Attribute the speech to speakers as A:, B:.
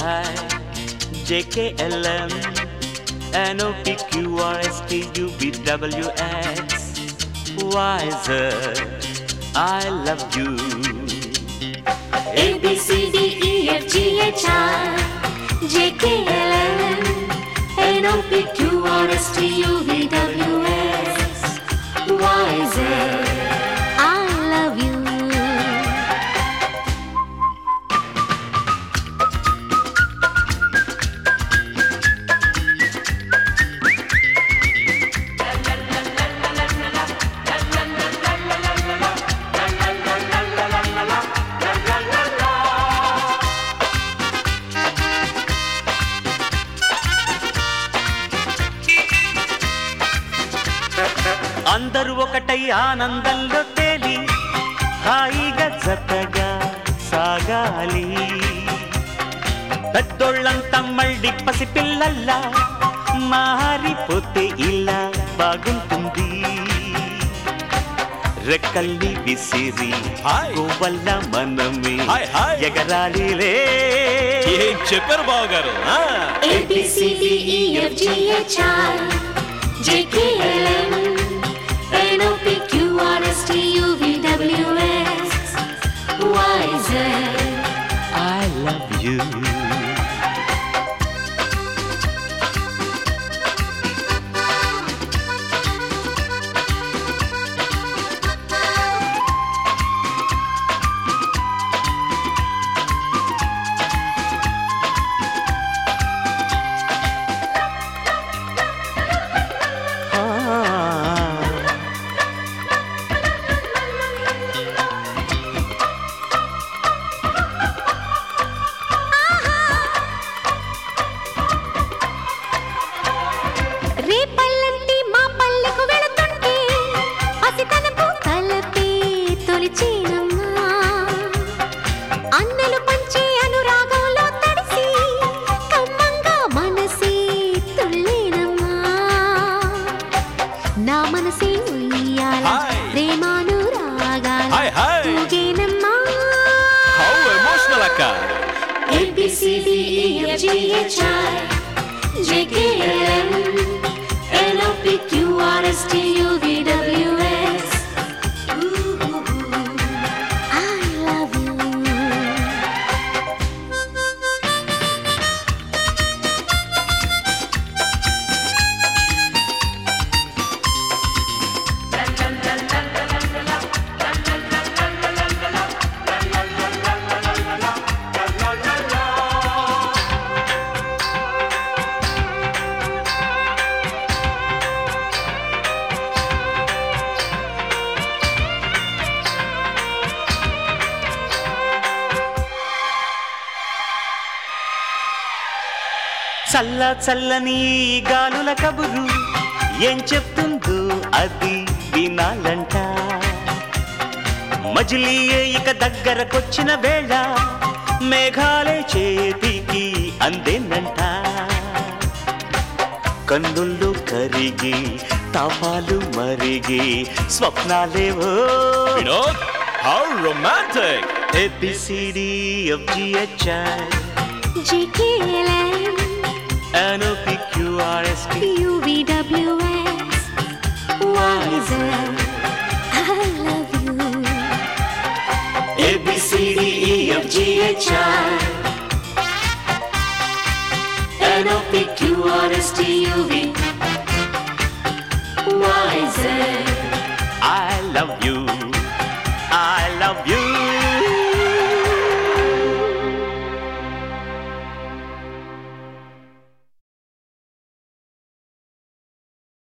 A: I, J K L M N O P Q R S T U V W X Y Z. I love you.
B: A B C D E F G H I J K L M N O P Q R S T U V W X Y Z. I love you.
A: అందరూ ఒకటై ఆనందంలో తేలి హాయిగా జతగా సాగాలి. పెద్దోళ్ళంతా మళ్ళీ పసిపిల్లల్లా మారిపోతే ఇలా బాగుంటుంది. రెక్కల్ని విసిరి గోవల్ల మనమే ఎగరాలిలే.
C: ఏం చెప్పారు బావగారు?
B: A B C D E F G H I J K L M N O P Q R S T U V W X Y Z.
A: I love you.
B: రేపల్లంటి మా పల్లెకు వెళుతుంటే పసితనపు తలపే తొలిచేనమ్మా. అన్నలు పంచే అనురాగంలో తడిసి కమ్మంగా మనసే తుల్లేనమ్మా. నా మనసే ఉయ్యాల ప్రేమానురాగాల ఊగేనమ్మా.
C: హౌ ఎమోషనల్ అక్క.
B: A B C D E F G H I J K L M N O P Q R S T U V W X. I love you.
A: చల్ల చల్లని గాలుల కబురు ఏం చెప్తుందో అది వినాలంట. మజిలీయే ఇక దగ్గరకొచ్చిన వేళ మేఘాలే చేతికి అందేనంట. కన్నుల్లో కరిగి తాపాలు మరిగి స్వప్నాలేవో.
C: Vinod, how romantic.
A: A B C D F G H I
B: J K L M
A: N O P Q R S T
B: U V W X Y Z. I love you.
A: A B C D E F G H I
B: N O P Q R S T U V